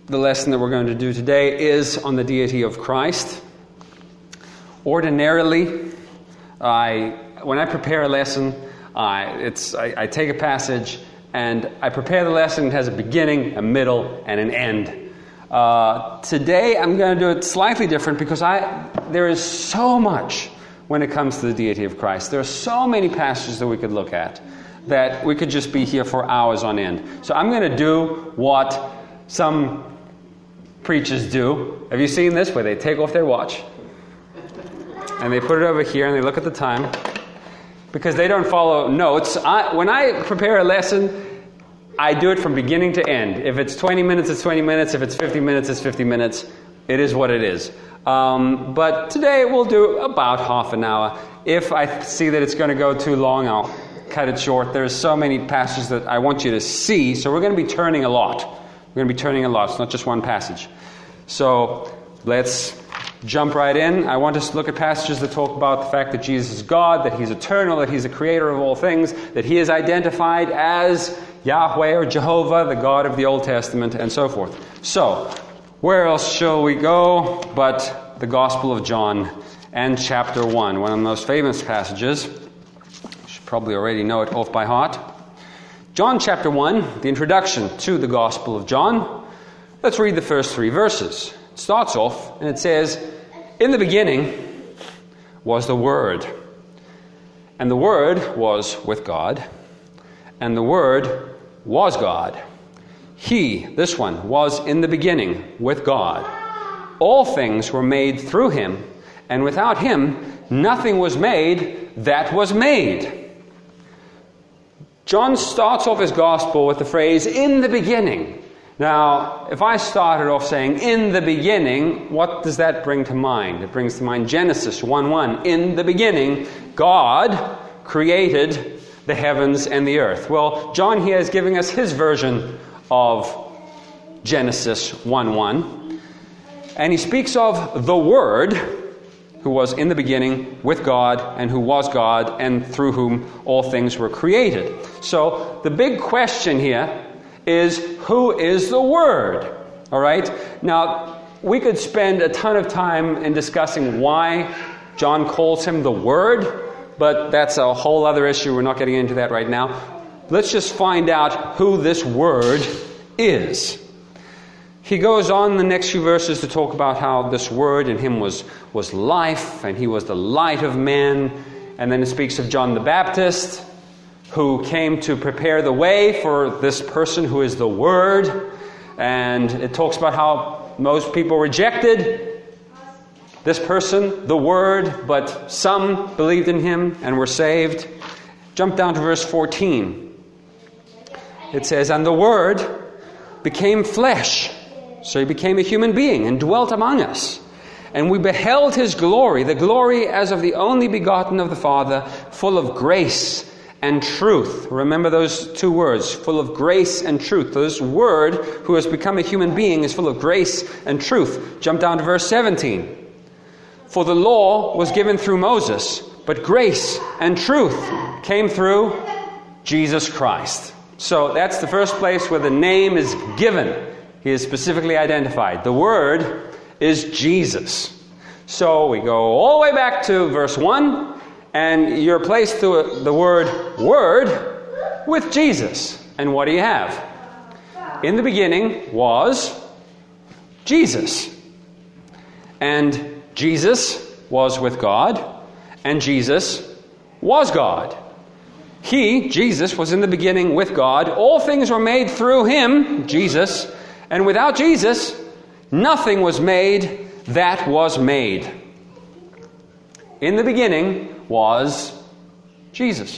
the lesson that we're going to do today is on the deity of Christ. Ordinarily, when I prepare a lesson, I take a passage and I prepare the lesson. It has a beginning, a middle, and an end. Today, I'm going to do it slightly different because there is so much when it comes to the deity of Christ. There are so many passages that we could look at that we could just be here for hours on end. So I'm going to do what some preachers do. Have you seen this? Where they take off their watch and they put it over here and they look at the time because they don't follow notes. When I prepare a lesson, I do it from beginning to end. If it's 20 minutes, it's 20 minutes. If it's 50 minutes, it's 50 minutes. It is what it is. But today we'll do about half an hour. If I see that it's going to go too long, I'll cut it short. There's so many passages that I want you to see, so we're going to be turning a lot. We're going to be turning a lot. It's not just one passage. So let's jump right in. I want us to look at passages that talk about the fact that Jesus is God, that He's eternal, that He's the creator of all things, that He is identified as Yahweh or Jehovah, the God of the Old Testament, and so forth. So, where else shall we go but the Gospel of John and chapter 1, one of the most famous passages. You should probably already know it off by heart. John chapter 1, the introduction to the Gospel of John. Let's read the first 3 verses. It starts off and it says, "In the beginning was the Word, and the Word was with God, and the Word was God. He," this one, "was in the beginning with God. All things were made through Him, and without Him nothing was made that was made." John starts off his gospel with the phrase, "in the beginning." Now, if I started off saying, "in the beginning," what does that bring to mind? It brings to mind Genesis 1:1. In the beginning, God created the heavens and the earth. Well, John here is giving us his version of Genesis 1:1. And he speaks of the Word, who was in the beginning with God, and who was God, and through whom all things were created. So, the big question here is, who is the Word? All right? Now, we could spend a ton of time in discussing why John calls Him the Word, but that's a whole other issue. We're not getting into that right now. Let's just find out who this Word is. He goes on in the next few verses to talk about how this Word in Him was life, and He was the light of men. And then it speaks of John the Baptist, who came to prepare the way for this person who is the Word. And it talks about how most people rejected this person, the Word, but some believed in Him and were saved. Jump down to verse 14. It says, "And the Word became flesh." So He became a human being and dwelt among us. "And we beheld His glory, the glory as of the only begotten of the Father, full of grace and truth." Remember those 2 words, full of grace and truth. This Word, who has become a human being, is full of grace and truth. Jump down to verse 17. "For the law was given through Moses, but grace and truth came through Jesus Christ." So that's the first place where the name is given. He is specifically identified. The Word is Jesus. So we go all the way back to verse 1, and you're placed to the word Word with Jesus. And what do you have? In the beginning was Jesus. And Jesus was with God, and Jesus was God. He, Jesus, was in the beginning with God. All things were made through Him, Jesus, and without Jesus, nothing was made that was made. In the beginning was Jesus.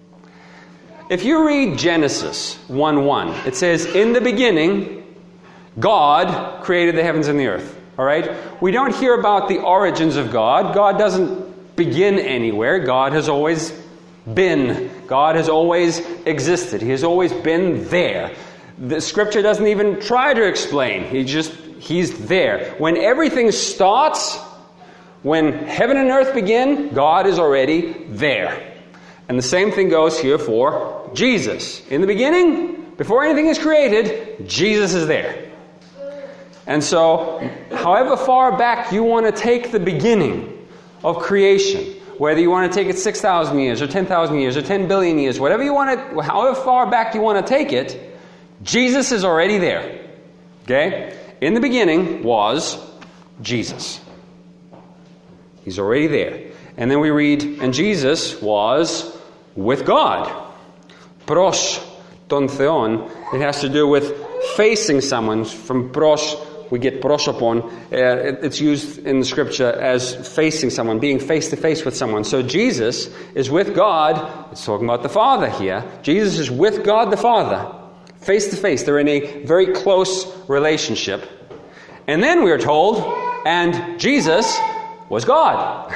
If you read Genesis 1:1, it says, "In the beginning, God created the heavens and the earth." All right? We don't hear about the origins of God. God doesn't begin anywhere. God has always been. God has always existed. He has always been there. The Scripture doesn't even try to explain. He's there. When everything starts, when heaven and earth begin, God is already there. And the same thing goes here for Jesus. In the beginning, before anything is created, Jesus is there. And so, however far back you want to take the beginning of creation, whether you want to take it 6,000 years or 10,000 years or 10 billion years, whatever you want to, however far back you want to take it, Jesus is already there. Okay? In the beginning was Jesus. He's already there. And then we read, and Jesus was with God. Pros ton theon. It has to do with facing someone. From pros, we get prosopon. It's used in the scripture as facing someone, being face to face with someone. So Jesus is with God. It's talking about the Father here. Jesus is with God the Father, face to face. They're in a very close relationship. And then we are told, and Jesus was God.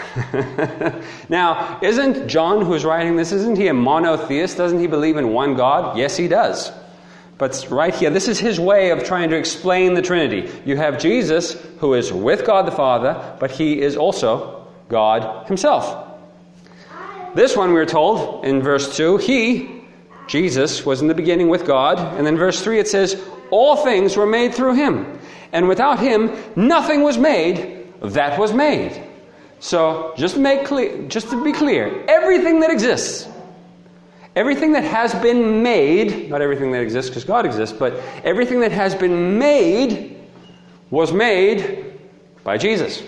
Now, isn't John, who's writing this, isn't he a monotheist? Doesn't he believe in one God? Yes, he does. But right here, this is his way of trying to explain the Trinity. You have Jesus, who is with God the Father, but he is also God himself. This one, we're told in verse 2, Jesus, was in the beginning with God. And then verse 3, it says, all things were made through him. And without him, nothing was made that was made. So, just to be clear, everything that exists, everything that has been made, not everything that exists because God exists, but everything that has been made was made by Jesus.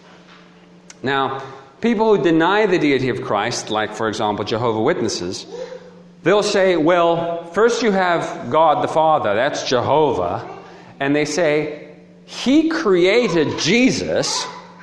Now, people who deny the deity of Christ, like, for example, Jehovah's Witnesses, they'll say, well, first you have God the Father, that's Jehovah, and they say, he created Jesus.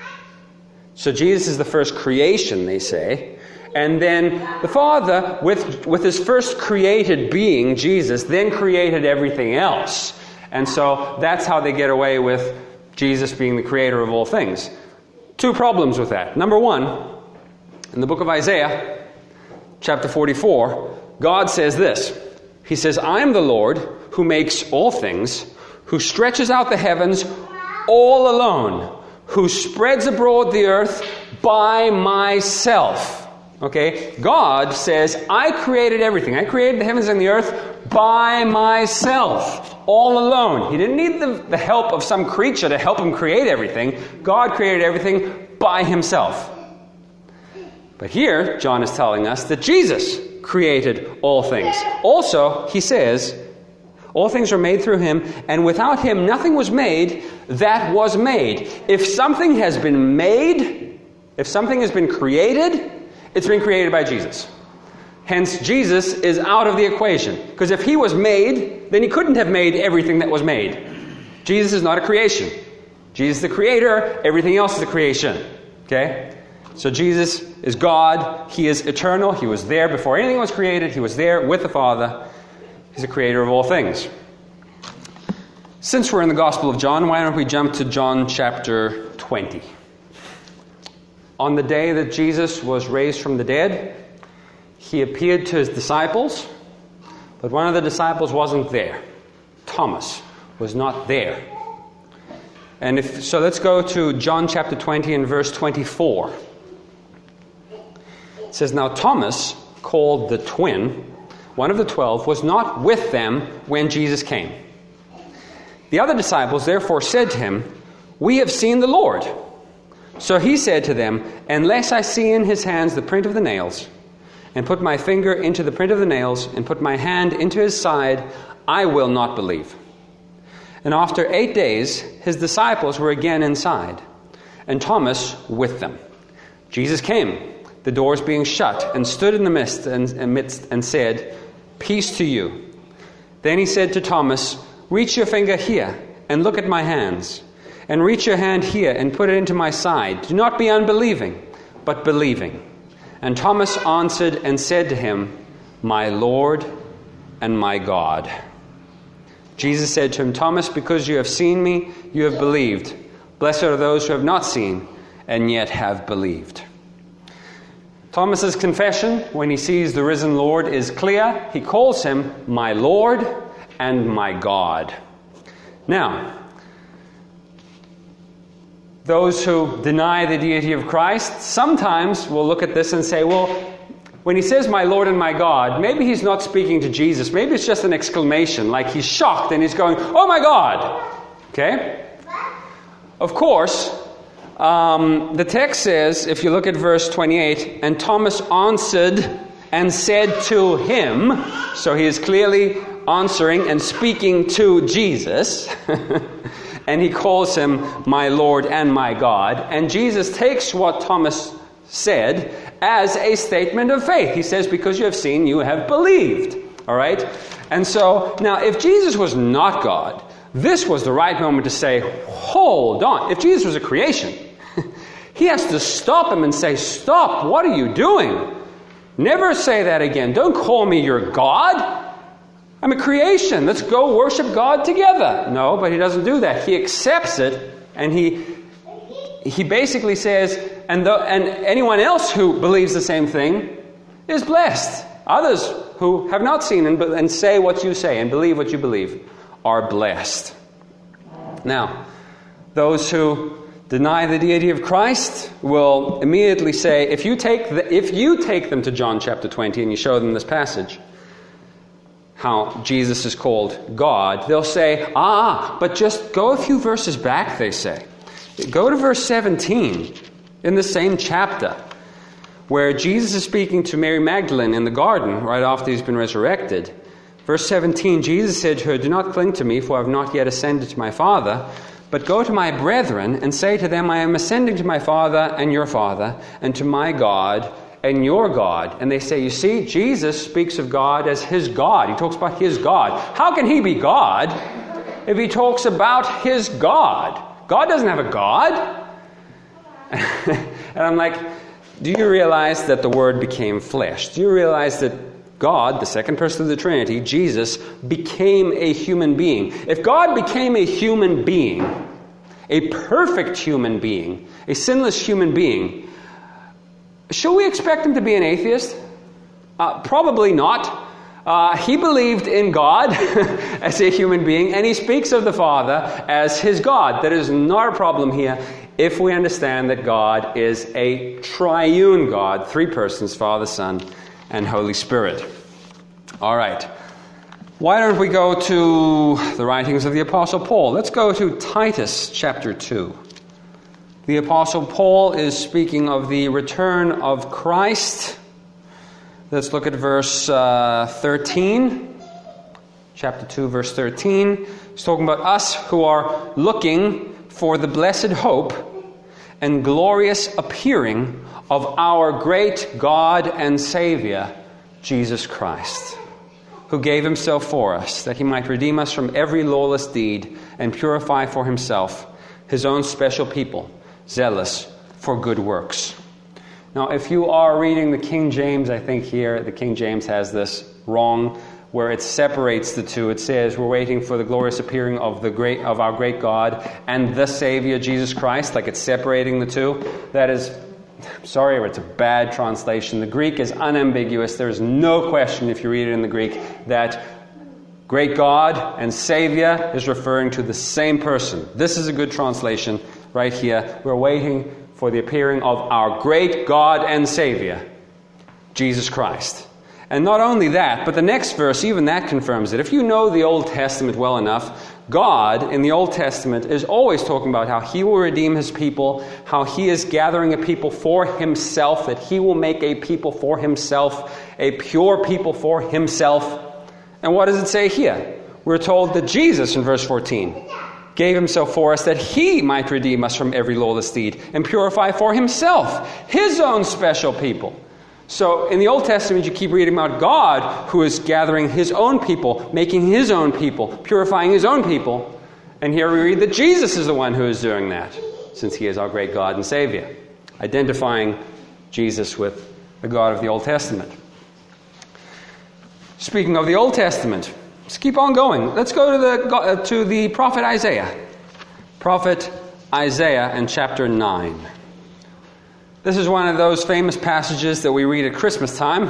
So Jesus is the first creation, they say. And then the Father, with his first created being, Jesus, then created everything else. And so that's how they get away with Jesus being the creator of all things. Two problems with that. Number one, in the book of Isaiah, chapter 44, God says this. He says, I am the Lord who makes all things, who stretches out the heavens all alone, who spreads abroad the earth by myself. Okay? God says, I created everything. I created the heavens and the earth by myself, all alone. He didn't need the help of some creature to help him create everything. God created everything by himself. But here, John is telling us that Jesus created all things. Also, he says, all things were made through him, and without him nothing was made that was made. If something has been made, if something has been created, it's been created by Jesus. Hence, Jesus is out of the equation. Because if he was made, then he couldn't have made everything that was made. Jesus is not a creation. Jesus is the creator, everything else is a creation. Okay? So Jesus is God, he is eternal, he was there before anything was created, he was there with the Father. He's the creator of all things. Since we're in the Gospel of John, why don't we jump to John chapter 20. On the day that Jesus was raised from the dead, he appeared to his disciples, but one of the disciples wasn't there. Thomas was not there. And so let's go to John chapter 20 and verse 24. It says, now Thomas, called the twin, one of the 12, was not with them when Jesus came. The other disciples therefore said to him, we have seen the Lord. So he said to them, unless I see in his hands the print of the nails, and put my finger into the print of the nails, and put my hand into his side, I will not believe. And after 8 days, his disciples were again inside, and Thomas with them. Jesus came, the doors being shut, and stood in the midst and said, peace to you. Then he said to Thomas, reach your finger here, and look at my hands. And reach your hand here, and put it into my side. Do not be unbelieving, but believing. And Thomas answered and said to him, my Lord and my God. Jesus said to him, Thomas, because you have seen me, you have believed. Blessed are those who have not seen, and yet have believed. Thomas's confession, when he sees the risen Lord, is clear. He calls him my Lord and my God. Now, those who deny the deity of Christ sometimes will look at this and say, well, when he says my Lord and my God, maybe he's not speaking to Jesus. Maybe it's just an exclamation, like he's shocked and he's going, oh my God! Okay? Of course, the text says, if you look at verse 28, and Thomas answered and said to him, so he is clearly answering and speaking to Jesus, and he calls him my Lord and my God. And Jesus takes what Thomas said as a statement of faith. He says, because you have seen, you have believed. All right? And so, now, if Jesus was not God, this was the right moment to say, hold on. If Jesus was a creation, he has to stop him and say, stop, what are you doing? Never say that again. Don't call me your God. I'm a creation. Let's go worship God together. No, but he doesn't do that. He accepts it, and he basically says, and anyone else who believes the same thing is blessed. Others who have not seen and say what you say and believe what you believe are blessed. Now, those who deny the deity of Christ will immediately say, if you take them to John chapter 20 and you show them this passage, how Jesus is called God, they'll say, but just go a few verses back, they say. Go to verse 17 in the same chapter, where Jesus is speaking to Mary Magdalene in the garden right after he's been resurrected. Verse 17, Jesus said to her, do not cling to me, for I have not yet ascended to my Father, but go to my brethren and say to them, I am ascending to my Father and your Father, and to my God and your God. And they say, you see, Jesus speaks of God as his God. He talks about his God. How can he be God if he talks about his God? God doesn't have a God. And I'm like, do you realize that the Word became flesh? Do you realize that God, the second person of the Trinity, Jesus, became a human being? If God became a human being, a perfect human being, a sinless human being, should we expect him to be an atheist? Probably not. He believed in God as a human being, and he speaks of the Father as his God. That is not a problem here if we understand that God is a triune God, three persons, Father, Son, and Holy Spirit. All right. Why don't we go to the writings of the Apostle Paul? Let's go to Titus chapter 2. The Apostle Paul is speaking of the return of Christ. Let's look at verse 13. Chapter 2, verse 13. He's talking about us who are looking for the blessed hope and glorious appearing of our great God and Savior, Jesus Christ, who gave himself for us, that he might redeem us from every lawless deed and purify for himself his own special people, zealous for good works. Now, if you are reading the King James, I think here the King James has this wrong, where it separates the two. It says we're waiting for the glorious appearing of our great God and the Savior Jesus Christ, like it's separating the two. That is, sorry, it's a bad translation. The Greek is unambiguous. There is no question, if you read it in the Greek, that great God and Savior is referring to the same person. This is a good translation right here. We're waiting for the appearing of our great God and Savior, Jesus Christ. And not only that, but the next verse, even that confirms it. If you know the Old Testament well enough, God in the Old Testament is always talking about how he will redeem his people, how he is gathering a people for himself, that he will make a people for himself, a pure people for himself. And what does it say here? We're told that Jesus, in verse 14, gave himself for us that he might redeem us from every lawless deed and purify for himself his own special people. So in the Old Testament, you keep reading about God who is gathering his own people, making his own people, purifying his own people. And here we read that Jesus is the one who is doing that, since he is our great God and Savior, identifying Jesus with the God of the Old Testament. Speaking of the Old Testament, let's keep on going. Let's go to the prophet Isaiah. Prophet Isaiah in chapter 9. This is one of those famous passages that we read at Christmas time.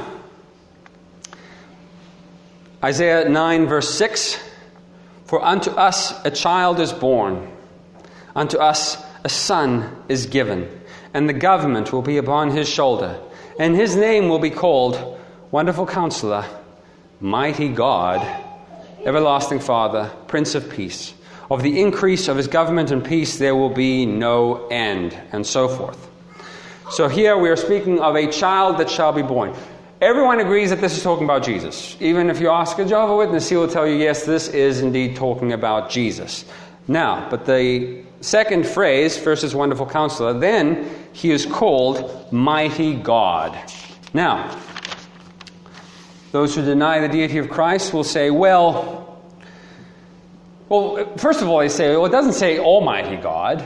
Isaiah 9, verse 6. For unto us a child is born, unto us a son is given, and the government will be upon his shoulder, and his name will be called Wonderful Counselor, Mighty God, Everlasting Father, Prince of Peace. Of the increase of his government and peace there will be no end, and so forth. So here we are speaking of a child that shall be born. Everyone agrees that this is talking about Jesus. Even if you ask a Jehovah's Witness, he will tell you, yes, this is indeed talking about Jesus. Now, but the second phrase, first is Wonderful Counselor, then he is called Mighty God. Now, those who deny the deity of Christ will say, well, first of all, they say, well, it doesn't say Almighty God.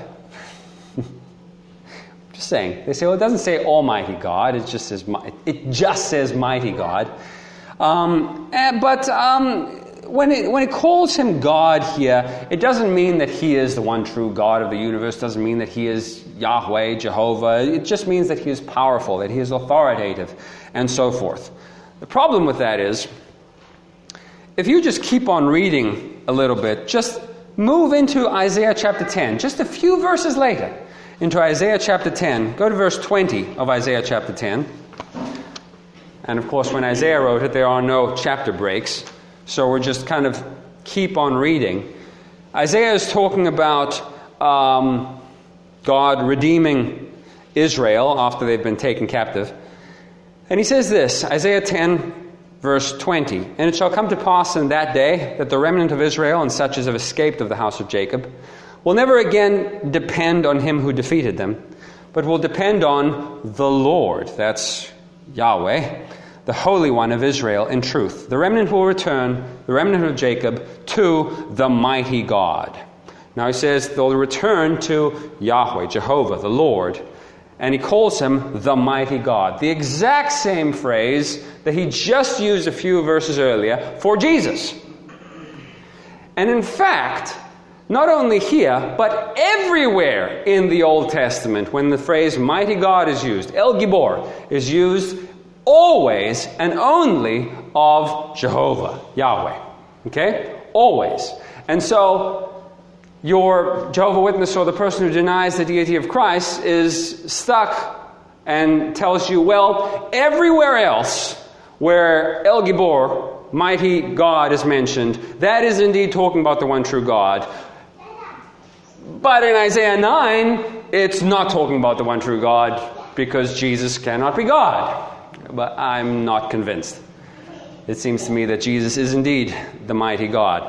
Just saying. They say, well, it doesn't say Almighty God. It just says Mighty God. When it calls him God here, it doesn't mean that he is the one true God of the universe. It doesn't mean that he is Yahweh, Jehovah. It just means that he is powerful, that he is authoritative, and so forth. The problem with that is, if you just keep on reading a little bit, just move into Isaiah chapter 10, just a few verses later, into Isaiah chapter 10. Go to verse 20 of Isaiah chapter 10. And of course, when Isaiah wrote it, there are no chapter breaks. So we're just kind of keep on reading. Isaiah is talking about God redeeming Israel after they've been taken captive. And he says this, Isaiah 10, verse 20, "And it shall come to pass in that day that the remnant of Israel and such as have escaped of the house of Jacob will never again depend on him who defeated them, but will depend on the Lord," that's Yahweh, "the Holy One of Israel in truth. The remnant will return, the remnant of Jacob, to the mighty God." Now he says they'll return to Yahweh, Jehovah, the Lord. And he calls him the mighty God. The exact same phrase that he just used a few verses earlier for Jesus. And in fact, not only here, but everywhere in the Old Testament, when the phrase mighty God is used, El Gibor is used always and only of Jehovah, Yahweh. Okay? Always. And so, your Jehovah's Witness or the person who denies the deity of Christ is stuck and tells you, well, everywhere else where El Gibor, mighty God, is mentioned, that is indeed talking about the one true God. But in Isaiah 9, it's not talking about the one true God because Jesus cannot be God. But I'm not convinced. It seems to me that Jesus is indeed the mighty God.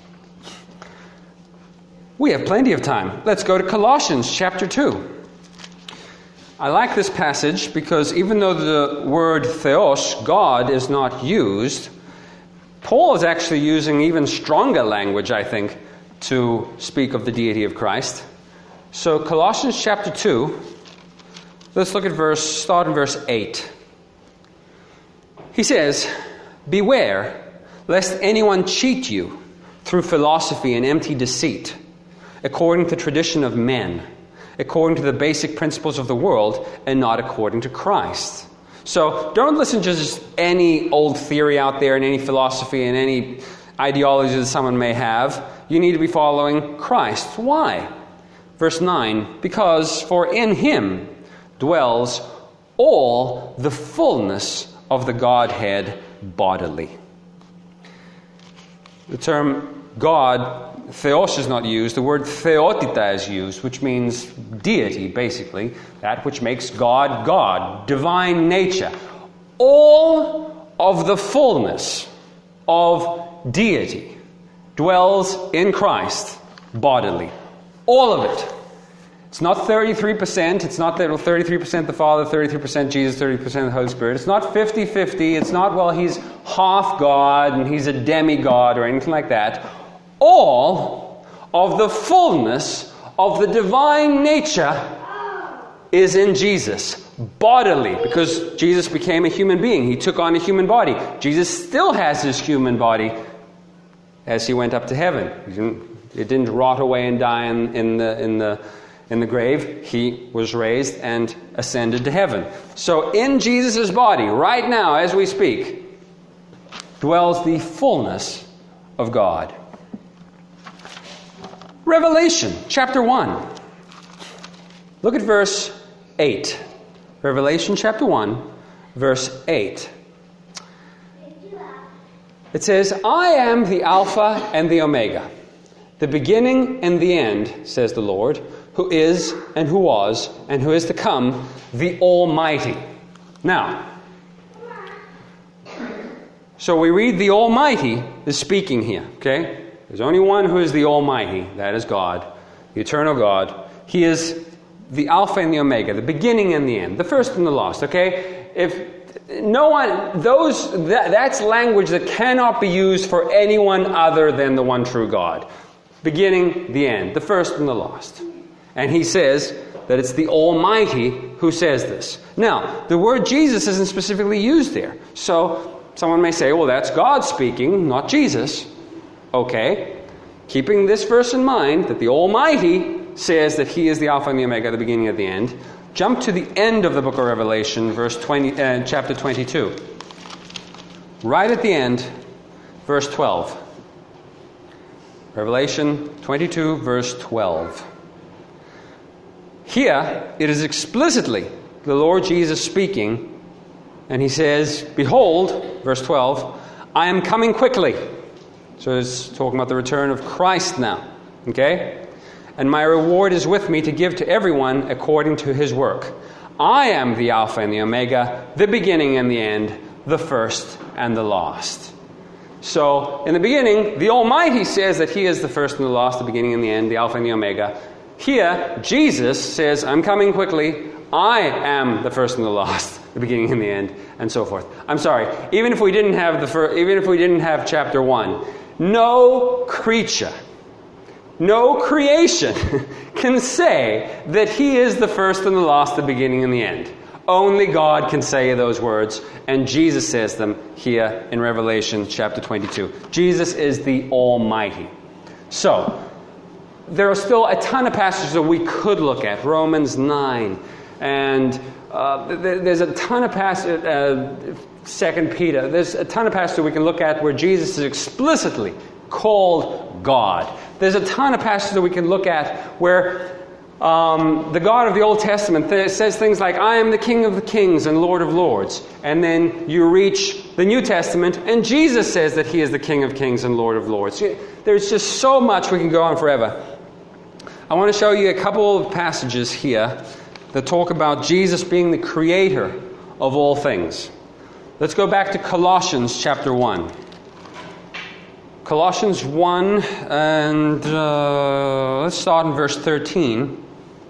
We have plenty of time. Let's go to Colossians chapter 2. I like this passage because even though the word theos, God, is not used, Paul is actually using even stronger language, I think, to speak of the deity of Christ. So Colossians chapter 2, let's look at start in verse 8. He says, "Beware, lest anyone cheat you through philosophy and empty deceit, according to the tradition of men, according to the basic principles of the world, and not according to Christ." So don't listen to just any old theory out there and any philosophy and any ideology that someone may have. You need to be following Christ. Why? Verse 9, "Because for in him dwells all the fullness of the Godhead bodily." The term God, theos, is not used. The word theotita is used, which means deity, basically. That which makes God, God. Divine nature. All of the fullness of deity dwells in Christ bodily. All of it. It's not 33%. It's not that 33% the Father, 33% Jesus, 30% the Holy Spirit. It's not 50-50. It's not, well, he's half God and he's a demigod or anything like that. All of the fullness of the divine nature is in Jesus, bodily, because Jesus became a human being. He took on a human body. Jesus still has his human body as he went up to heaven. It didn't rot away and die in the grave. He was raised and ascended to heaven. So in Jesus' body, right now, as we speak, dwells the fullness of God. Revelation chapter 1. Look at verse 8. Revelation chapter 1, verse 8. It says, "I am the Alpha and the Omega, the beginning and the end, says the Lord, who is and who was and who is to come, the Almighty. Now, so we read the Almighty is speaking here, okay? There's only one who is the Almighty, that is God, the eternal God. He is the Alpha and the Omega, the beginning and the end, the first and the last, okay? If no one, that's language that cannot be used for anyone other than the one true God. Beginning, the end, the first and the last. And he says that it's the Almighty who says this. Now, the word Jesus isn't specifically used there. So, someone may say, well, that's God speaking, not Jesus. Okay. Keeping this verse in mind, that the Almighty says that He is the Alpha and the Omega, the beginning and the end, jump to the end of the book of Revelation, chapter 22. Right at the end, verse 12. Revelation 22, verse 12. Here, it is explicitly the Lord Jesus speaking, and He says, behold, verse 12, I am coming quickly. So it's talking about the return of Christ now. Okay? And my reward is with me to give to everyone according to his work. I am the Alpha and the Omega, the beginning and the end, the first and the last. So, in the beginning, the Almighty says that He is the first and the last, the beginning and the end, the Alpha and the Omega. Here, Jesus says, I'm coming quickly. I am the first and the last, the beginning and the end, and so forth. I'm sorry. Even if we didn't have chapter 1, no creature, no creation can say that He is the first and the last, the beginning and the end. Only God can say those words, and Jesus says them here in Revelation chapter 22. Jesus is the Almighty. So, there are still a ton of passages that we could look at. Romans 9, and there's a ton of passages, 2 Peter. There's a ton of passages we can look at where Jesus is explicitly called God. There's a ton of passages that we can look at where the God of the Old Testament says things like, I am the King of the kings and Lord of lords. And then you reach the New Testament, and Jesus says that He is the King of kings and Lord of lords. There's just so much we can go on forever. I want to show you a couple of passages here that talk about Jesus being the creator of all things. Let's go back to Colossians chapter 1. Colossians 1, and let's start in verse 13.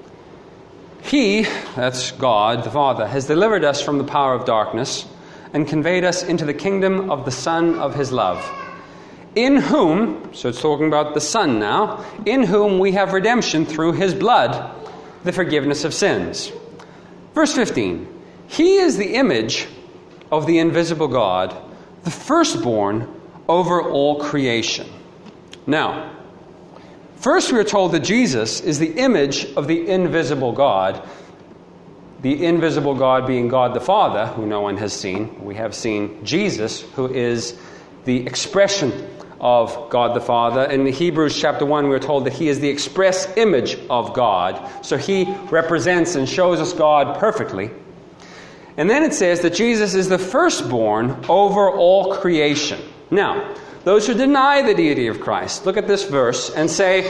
He, that's God, the Father, has delivered us from the power of darkness and conveyed us into the kingdom of the Son of His love, in whom, so it's talking about the Son now, in whom we have redemption through His blood, the forgiveness of sins. Verse 15. He is the image of the invisible God, the firstborn over all creation. Now, first we are told that Jesus is the image of the invisible God. The invisible God being God the Father, who no one has seen. We have seen Jesus, who is the expression of God the Father. In Hebrews chapter 1, we are told that He is the express image of God. So He represents and shows us God perfectly. And then it says that Jesus is the firstborn over all creation. Now, those who deny the deity of Christ, look at this verse and say,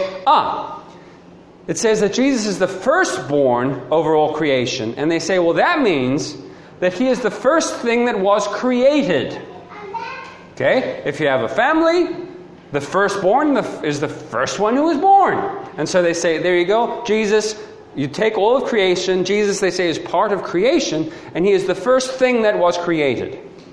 it says that Jesus is the firstborn over all creation. And they say, well, that means that He is the first thing that was created. Okay? If you have a family, the firstborn is the first one who was born. And so they say, there you go, Jesus, you take all of creation. Jesus, they say, is part of creation, and He is the first thing that was created.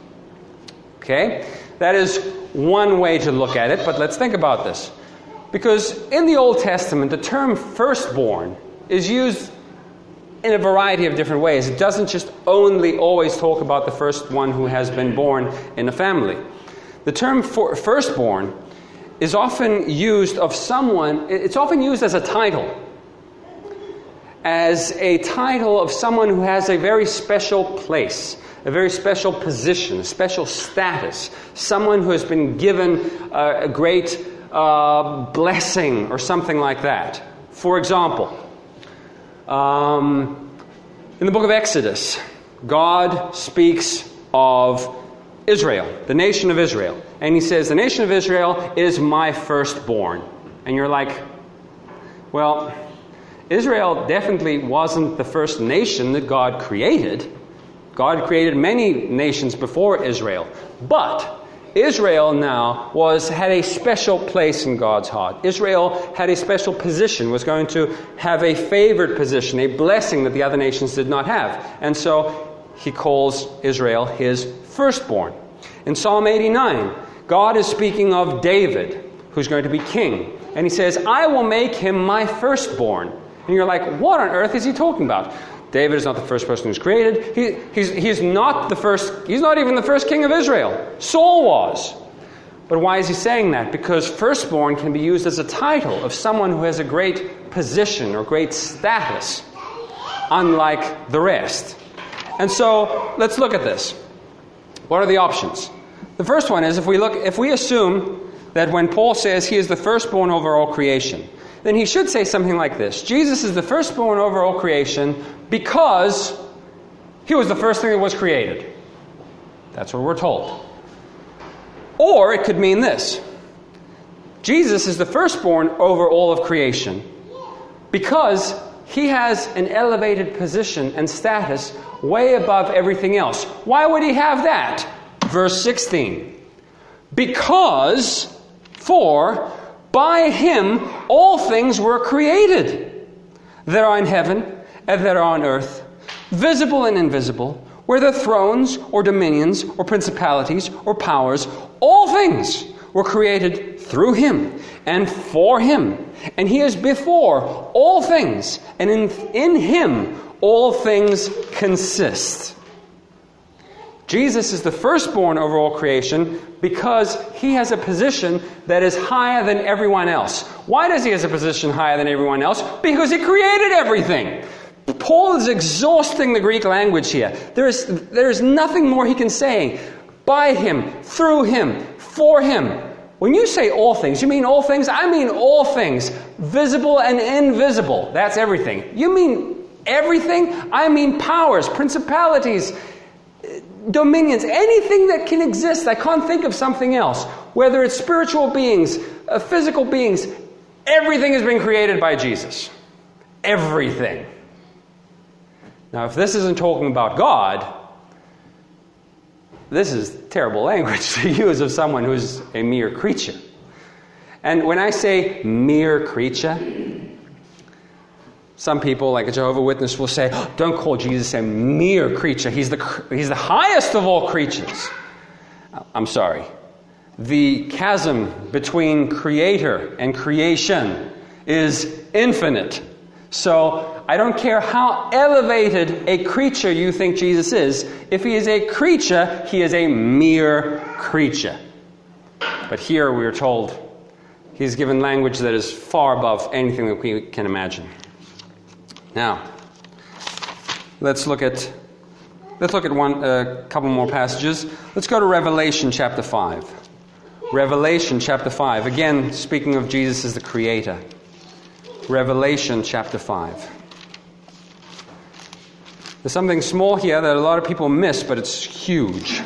Okay? That is one way to look at it, but let's think about this. Because in the Old Testament, the term firstborn is used in a variety of different ways. It doesn't just only always talk about the first one who has been born in a family. The term firstborn is often used of someone, it's often used as a title. As a title of someone who has a very special place, a very special position, a special status, someone who has been given a great blessing or something like that. For example, in the book of Exodus, God speaks of Israel, the nation of Israel. And He says, the nation of Israel is my firstborn. And you're like, well, Israel definitely wasn't the first nation that God created. God created many nations before Israel. But Israel now had a special place in God's heart. Israel had a special position, was going to have a favored position, a blessing that the other nations did not have. And so he calls Israel his firstborn. In Psalm 89, God is speaking of David, who's going to be king. And he says, I will make him my firstborn. And you're like, what on earth is he talking about? David is not the first person who's created. He's not the first. He's not even the first king of Israel. Saul was. But why is he saying that? Because firstborn can be used as a title of someone who has a great position or great status, unlike the rest. And so let's look at this. What are the options? The first one is if we assume that when Paul says he is the firstborn over all creation, then he should say something like this. Jesus is the firstborn over all creation because he was the first thing that was created. That's what we're told. Or it could mean this. Jesus is the firstborn over all of creation because he has an elevated position and status way above everything else. Why would he have that? Verse 16. Because, by him all things were created, that are in heaven and that are on earth, visible and invisible, whether thrones or dominions or principalities or powers, all things were created through him and for him. And he is before all things, and in him all things consist. Jesus is the firstborn over all creation because he has a position that is higher than everyone else. Why does he have a position higher than everyone else? Because he created everything. Paul is exhausting the Greek language here. There is nothing more he can say. By him, through him, for him. When you say all things, you mean all things? I mean all things. Visible and invisible. That's everything. You mean everything? I mean powers, principalities, dominions, anything that can exist. I can't think of something else. Whether it's spiritual beings, physical beings, everything has been created by Jesus. Everything. Now, if this isn't talking about God, this is terrible language to use of someone who's a mere creature. And when I say mere creature, some people, like a Jehovah's Witness, will say, don't call Jesus a mere creature. He's the highest of all creatures. I'm sorry. The chasm between creator and creation is infinite. So I don't care how elevated a creature you think Jesus is. If he is a creature, he is a mere creature. But here we are told he's given language that is far above anything that we can imagine. Now, let's look at a couple more passages. Let's go to Revelation chapter 5. Revelation chapter 5. Again, speaking of Jesus as the creator. Revelation chapter 5. There's something small here that a lot of people miss, but it's huge.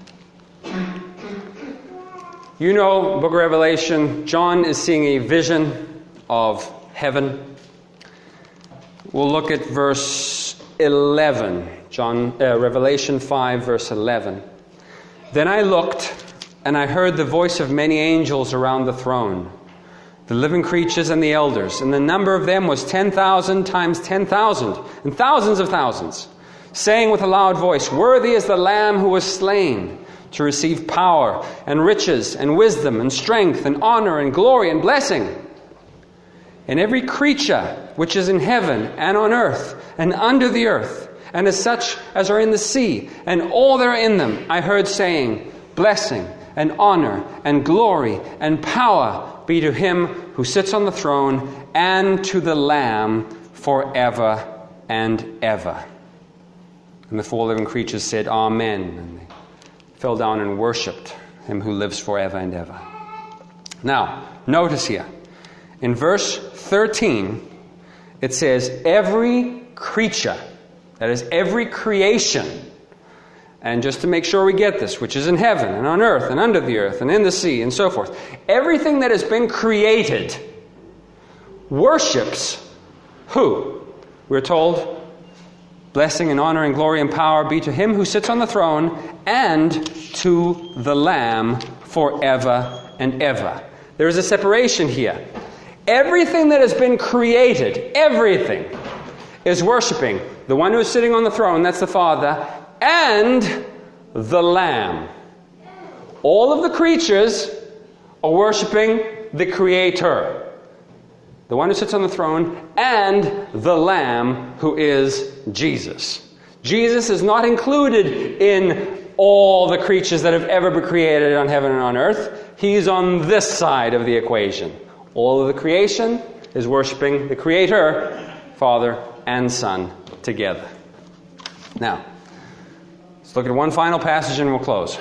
You know, book of Revelation, John is seeing a vision of heaven. We'll look at verse 11. Revelation 5, verse 11. Then I looked, and I heard the voice of many angels around the throne, the living creatures and the elders, and the number of them was 10,000 times 10,000, and thousands of thousands, saying with a loud voice, Worthy is the Lamb who was slain, to receive power and riches and wisdom and strength and honor and glory and blessing. And every creature which is in heaven and on earth and under the earth, and as such as are in the sea, and all that are in them, I heard saying, Blessing and honor and glory and power be to him who sits on the throne and to the Lamb forever and ever. And the four living creatures said, Amen. And they fell down and worshipped him who lives forever and ever. Now, notice here, in verse 13, it says, every creature, that is every creation, and just to make sure we get this, which is in heaven and on earth and under the earth and in the sea and so forth, everything that has been created worships who? We're told, blessing and honor and glory and power be to him who sits on the throne and to the Lamb forever and ever. There is a separation here. Everything that has been created, everything, is worshiping the one who is sitting on the throne, that's the Father, and the Lamb. All of the creatures are worshiping the Creator, the one who sits on the throne, and the Lamb, who is Jesus. Jesus is not included in all the creatures that have ever been created on heaven and on earth. He's on this side of the equation. All of the creation is worshiping the Creator, Father and Son, together. Now, let's look at one final passage and we'll close.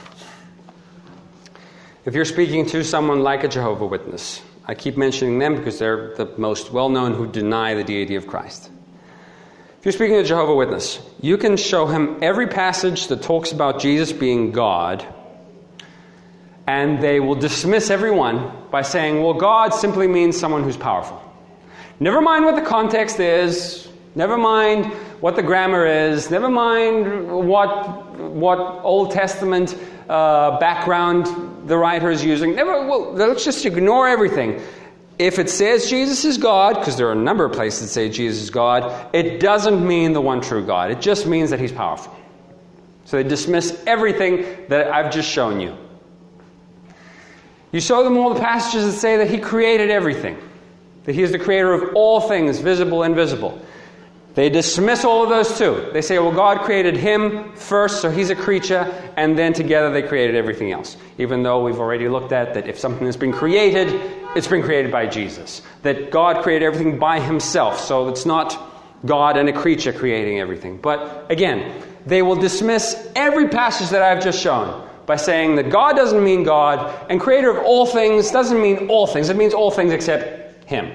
If you're speaking to someone like a Jehovah's Witness, I keep mentioning them because they're the most well-known who deny the deity of Christ. If you're speaking to a Jehovah's Witness, you can show him every passage that talks about Jesus being God, and they will dismiss every one by saying, well, God simply means someone who's powerful. Never mind what the context is, never mind what the grammar is, never mind what Old Testament background the writer is using. Let's just ignore everything. If it says Jesus is God, because there are a number of places that say Jesus is God, it doesn't mean the one true God. It just means that he's powerful. So they dismiss everything that I've just shown you. You show them all the passages that say that he created everything, that he is the creator of all things, visible and invisible. They dismiss all of those too. They say, well, God created him first, so he's a creature, and then together they created everything else. Even though we've already looked at that if something has been created, it's been created by Jesus. That God created everything by himself, so it's not God and a creature creating everything. But again, they will dismiss every passage that I've just shown by saying that God doesn't mean God, and creator of all things doesn't mean all things. It means all things except him.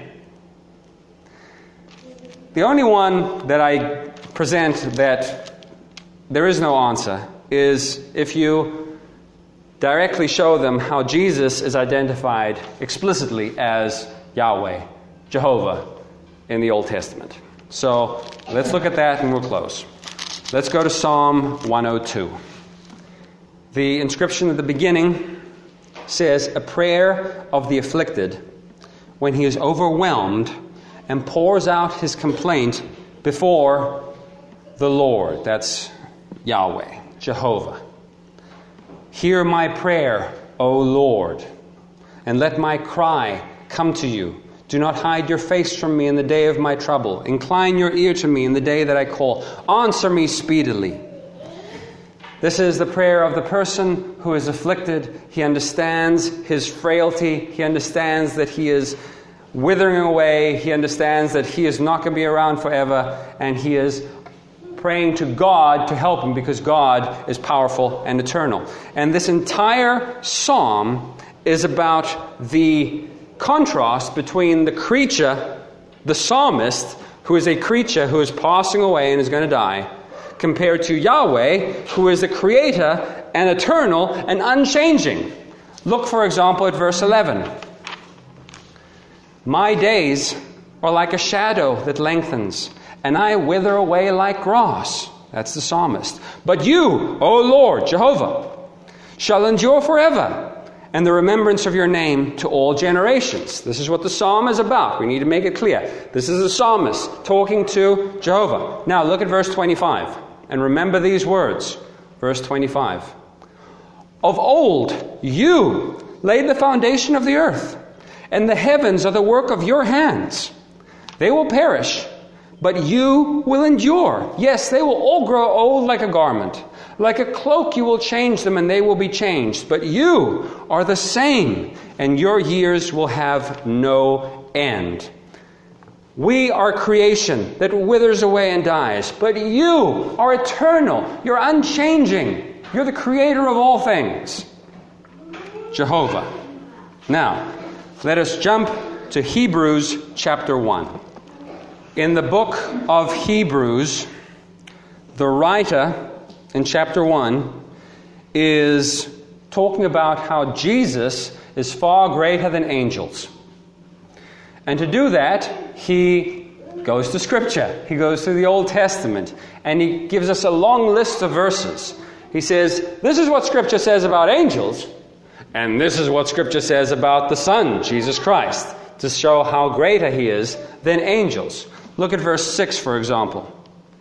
The only one that I present that there is no answer is if you directly show them how Jesus is identified explicitly as Yahweh, Jehovah, in the Old Testament. So let's look at that and we'll close. Let's go to Psalm 102. The inscription at the beginning says, a prayer of the afflicted when he is overwhelmed and pours out his complaint before the Lord. That's Yahweh, Jehovah. Hear my prayer, O Lord, and let my cry come to you. Do not hide your face from me in the day of my trouble. Incline your ear to me in the day that I call. Answer me speedily. This is the prayer of the person who is afflicted. He understands his frailty. He understands that he is withering away. He understands that he is not going to be around forever. And he is praying to God to help him because God is powerful and eternal. And this entire psalm is about the contrast between the creature, the psalmist, who is a creature who is passing away and is going to die, compared to Yahweh, who is the creator and eternal and unchanging. Look, for example, at verse 11. My days are like a shadow that lengthens, and I wither away like grass. That's the psalmist. But you, O Lord, Jehovah, shall endure forever, and the remembrance of your name to all generations. This is what the psalm is about. We need to make it clear. This is the psalmist talking to Jehovah. Now look at verse 25, and remember these words. Verse 25. Of old you laid the foundation of the earth, and the heavens are the work of your hands. They will perish, but you will endure. Yes, they will all grow old like a garment. Like a cloak you will change them, and they will be changed. But you are the same, and your years will have no end. We are creation that withers away and dies. But you are eternal. You're unchanging. You're the creator of all things. Jehovah. Now, let us jump to Hebrews chapter 1. In the book of Hebrews, the writer in chapter 1 is talking about how Jesus is far greater than angels. And to do that, he goes to Scripture. He goes to the Old Testament. And he gives us a long list of verses. He says, this is what Scripture says about angels. And this is what Scripture says about the Son, Jesus Christ, to show how greater he is than angels. Look at verse 6, for example.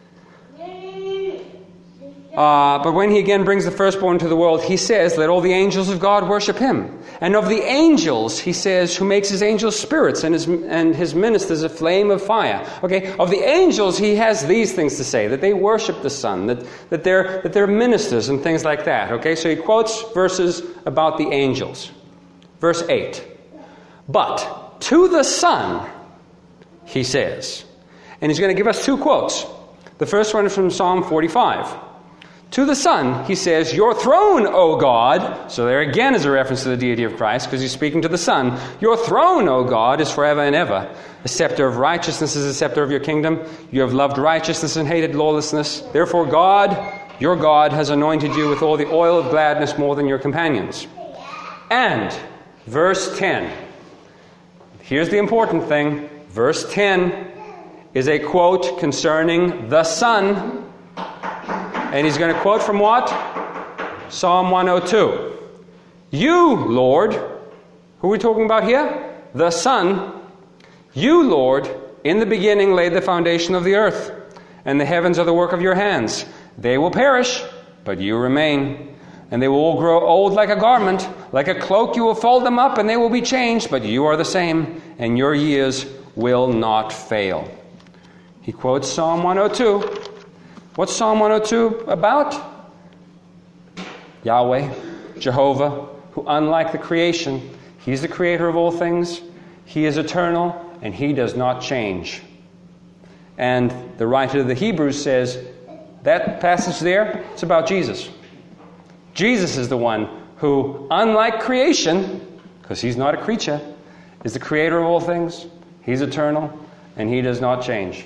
But when he again brings the firstborn to the world, he says, let all the angels of God worship him. And of the angels, he says, who makes his angels spirits and his ministers a flame of fire. Okay, of the angels, he has these things to say, that they worship the Son, that they're ministers and things like that. Okay, so he quotes verses about the angels. Verse 8. But to the Son, he says, and he's going to give us two quotes. The first one is from Psalm 45. To the Son, he says, your throne, O God. So there again is a reference to the deity of Christ, because he's speaking to the Son. Your throne, O God, is forever and ever. A scepter of righteousness is the scepter of your kingdom. You have loved righteousness and hated lawlessness. Therefore God, your God, has anointed you with all the oil of gladness more than your companions. And, verse 10. Here's the important thing. Verse 10 is a quote concerning the Son. And he's going to quote from what? Psalm 102. You, Lord, who are we talking about here? The Son. You, Lord, in the beginning laid the foundation of the earth, and the heavens are the work of your hands. They will perish, but you remain. And they will all grow old like a garment. Like a cloak you will fold them up, and they will be changed, but you are the same, and your years will not fail. He quotes Psalm 102. What's Psalm 102 about? Yahweh, Jehovah, who unlike the creation, he's the creator of all things, he is eternal, and he does not change. And the writer of the Hebrews says, that passage there, it's about Jesus. Jesus is the one who, unlike creation, because he's not a creature, is the creator of all things, he's eternal, and he does not change.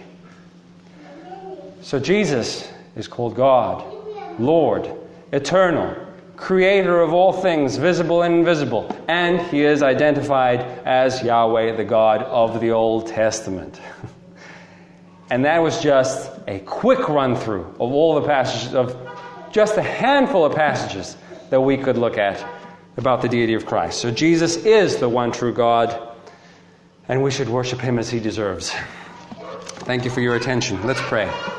So Jesus is called God, Lord, eternal, creator of all things, visible and invisible. And he is identified as Yahweh, the God of the Old Testament. And that was just a quick run-through of all the passages, of just a handful of passages that we could look at about the deity of Christ. So Jesus is the one true God, and we should worship him as he deserves. Thank you for your attention. Let's pray.